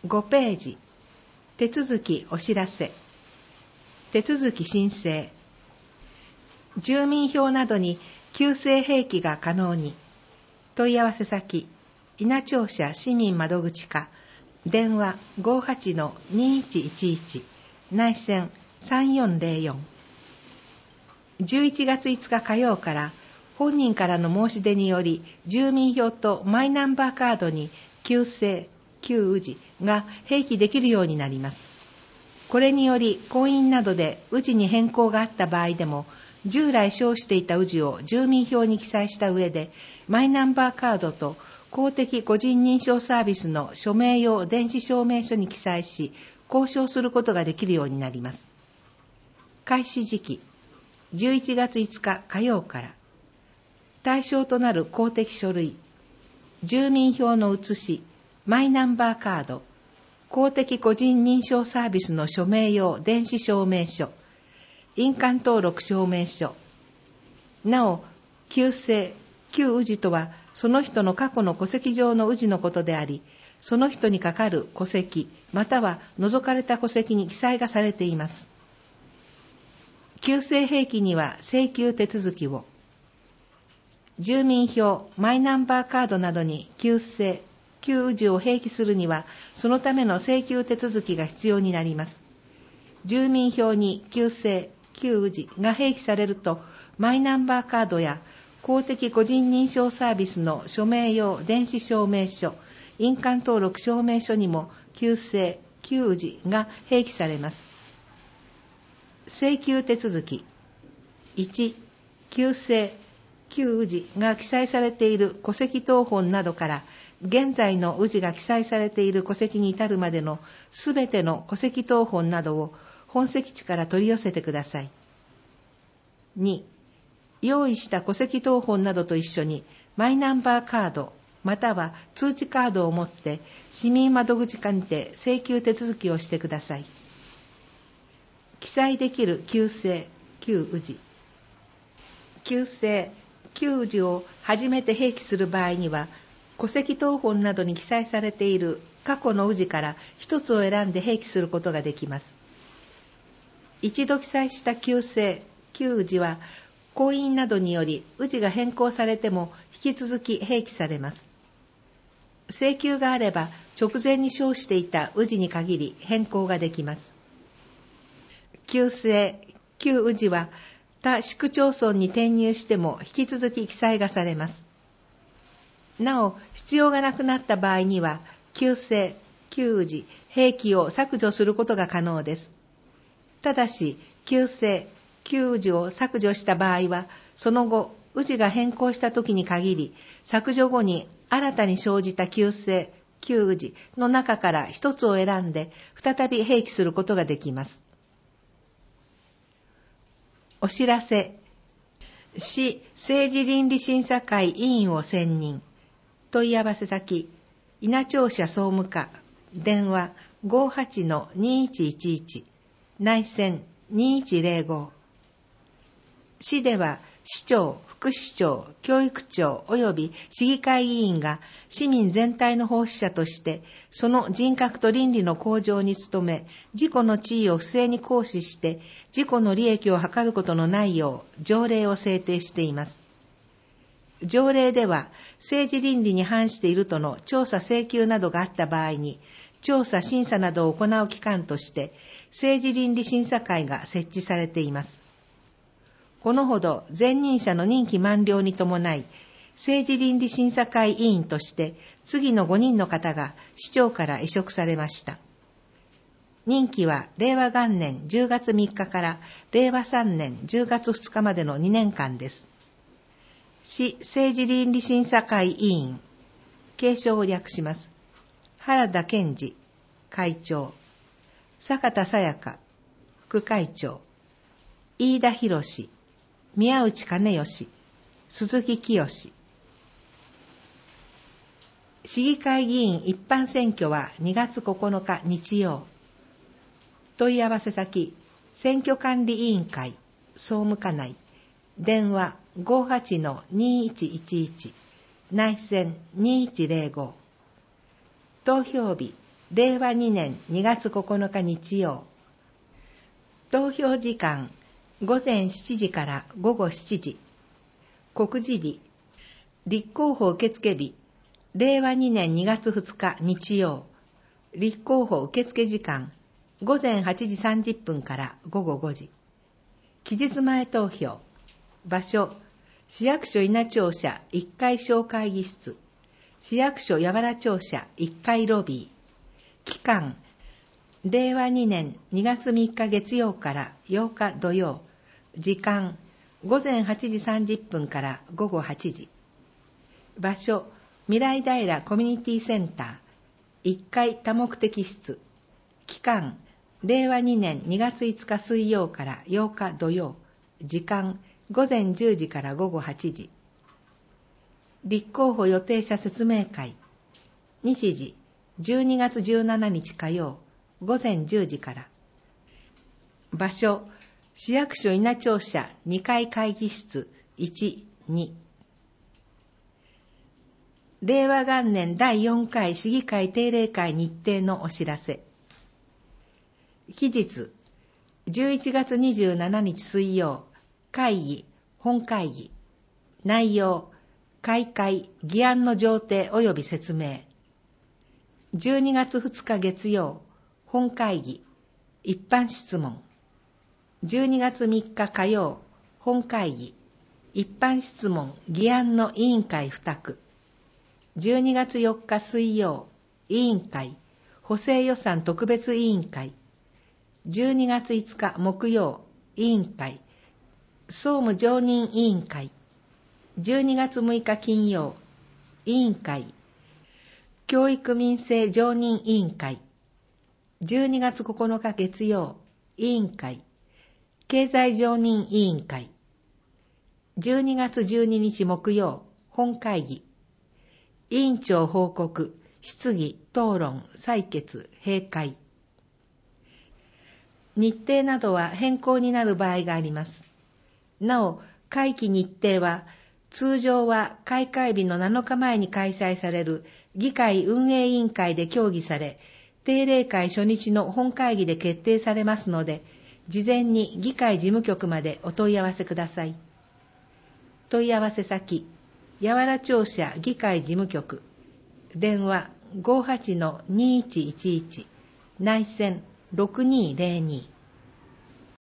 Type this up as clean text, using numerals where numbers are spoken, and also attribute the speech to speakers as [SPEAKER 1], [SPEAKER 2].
[SPEAKER 1] 5ページ、手続きお知らせ、手続き申請、住民票などに旧姓併記が可能に、問い合わせ先、稲庁舎市民窓口課、電話 58-2111、内線3404。11月5日火曜から本人からの申し出により住民票とマイナンバーカードに旧姓、旧氏が併記できるようになります。これにより婚姻などで氏に変更があった場合でも従来称していた氏を住民票に記載した上でマイナンバーカードと公的個人認証サービスの署名用電子証明書に記載し交渉することができるようになります。開始時期11月5日火曜から。対象となる公的書類、住民票の写し、マイナンバーカード、公的個人認証サービスの署名用電子証明書、印鑑登録証明書。なお、旧姓、旧氏とはその人の過去の戸籍上の氏のことであり、その人にかかる戸籍、または除かれた戸籍に記載がされています。旧姓併記には請求手続きを、住民票、マイナンバーカードなどに旧姓、旧氏を併記するには、そのための請求手続きが必要になります。住民票に旧姓、旧氏が併記されると、マイナンバーカードや公的個人認証サービスの署名用電子証明書、印鑑登録証明書にも旧姓、旧氏が併記されます。請求手続き。1、旧姓、旧氏が記載されている戸籍謄本などから、現在の氏が記載されている戸籍に至るまでのすべての戸籍謄本などを本籍地から取り寄せてください。2、用意した戸籍謄本などと一緒にマイナンバーカードまたは通知カードを持って市民窓口課にて請求手続きをしてください。記載できる旧姓、旧氏。旧姓、旧氏を初めて併記する場合には、戸籍謄本などに記載されている過去の氏から一つを選んで併記することができます。一度記載した旧姓、旧氏は、婚姻などにより氏が変更されても引き続き併記されます。請求があれば、直前に称していた氏に限り変更ができます。旧姓、旧氏は他市区町村に転入しても引き続き記載がされます。なお、必要がなくなった場合には、旧姓、旧氏、併記を削除することが可能です。ただし、旧姓、旧氏を削除した場合は、その後、氏が変更した時に限り、削除後に新たに生じた旧姓、旧氏の中から一つを選んで、再び併記することができます。お知らせ。市政治倫理審査会委員を選任。問い合わせ先、稲庁舎総務課、電話 58-2111、内線2105。市では、市長、副市長、教育長及び市議会議員が市民全体の奉仕者として、その人格と倫理の向上に努め、自己の地位を不正に行使して、自己の利益を図ることのないよう条例を制定しています。条例では、政治倫理に反しているとの調査請求などがあった場合に、調査審査などを行う機関として、政治倫理審査会が設置されています。このほど前任者の任期満了に伴い、政治倫理審査会委員として次の5人の方が市長から委嘱されました。任期は令和元年10月3日から令和3年10月2日までの2年間です。市政治倫理審査会委員、継承を略します。原田健二、会長、坂田沙耶香、副会長、飯田博、宮内兼義、鈴木清。市議会議員一般選挙は2月9日日曜。問い合わせ先、選挙管理委員会、総務課内、電話 58-2111、内線2105。投票日令和2年2月9日日曜。投票時間午前7時から午後7時。告示日、立候補受付日、令和2年2月2日日曜。立候補受付時間午前8時30分から午後5時。期日前投票。場所、市役所稲庁舎1階小会議室、市役所八原庁舎1階ロビー。期間、令和2年2月3日月曜から8日土曜。時間、午前8時30分から午後8時。場所、未来平コミュニティセンター1階多目的室。期間、令和2年2月5日水曜から8日土曜。時間、午前10時から午後8時。立候補予定者説明会。日時、12月17日火曜、午前10時から。場所、市役所稲庁舎2階会議室1、2。令和元年第4回市議会定例会日程のお知らせ。期日、11月27日水曜、会議、本会議。内容、開会、議案の上呈及び説明。12月2日月曜、本会議、一般質問。12月3日火曜、本会議、一般質問、議案の委員会付託。12月4日水曜、委員会、補正予算特別委員会。12月5日木曜、委員会、総務常任委員会。12月6日金曜、委員会、教育民生常任委員会。12月9日月曜、委員会、経済常任委員会。12月12日木曜、本会議。委員長報告、質疑、討論、採決、閉会。日程などは変更になる場合があります。なお、会期日程は、通常は開会日の7日前に開催される議会運営委員会で協議され、定例会初日の本会議で決定されますので、事前に議会事務局までお問い合わせください。問い合わせ先、八原庁舎議会事務局、電話 58-2111、内線6202。